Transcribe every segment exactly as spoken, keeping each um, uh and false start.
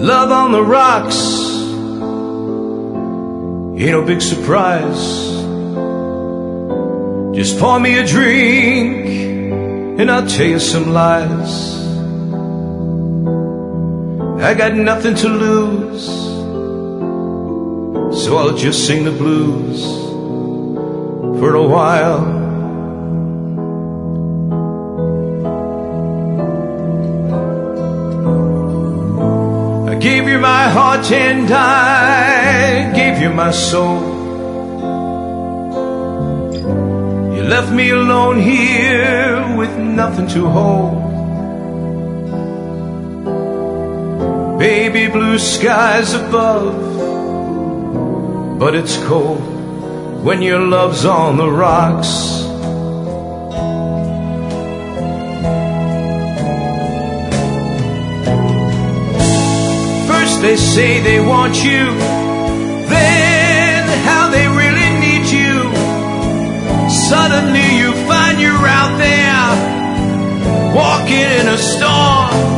Love on the rocks ain't no big surprise. Just pour me a drink and I'll tell you some lies. I got nothing to lose, so I'll just sing the blues for a while. I gave you my heart and I gave you my soul. You left me alone here with nothing to hold. Baby, blue skies above, but it's cold when your love's on the rocks. First they say they want you, then how they really need you. Suddenly you find you're out there walking in a storm.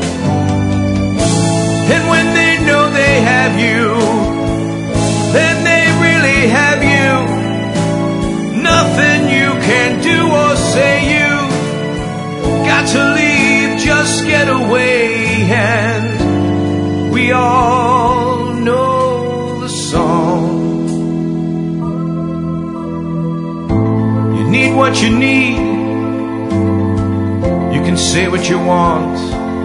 And when they know they have you, then they really have you. Nothing you can do or say, you got to leave, just get away. And we all know the song. You need what you need, you can say what you want.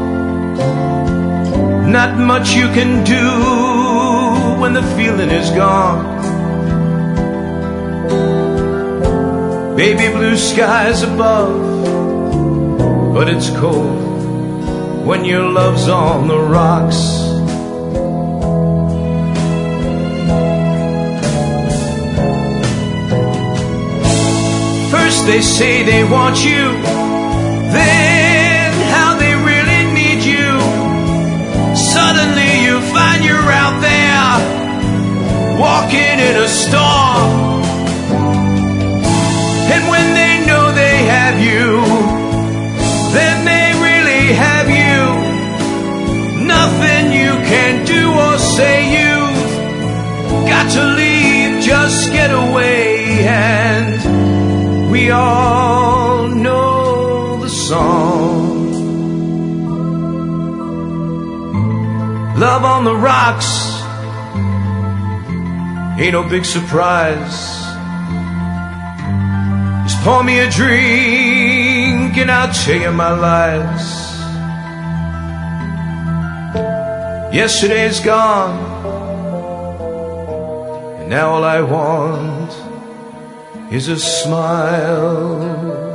Not much you can do when the feeling is gone. Baby, blue skies above, but it's cold when your love's on the rocks. First they say they want you, then how they really need you. Suddenly you find you're out there walking in a storm. And when they know they have you, then they really have you. Nothing you can do or say, you've got to leave, just get away. And we all know the song. Love on the rocks ain't no big surprise. Just pour me a drink and I'll tell you my lies. Yesterday's gone, and now all I want is a smile.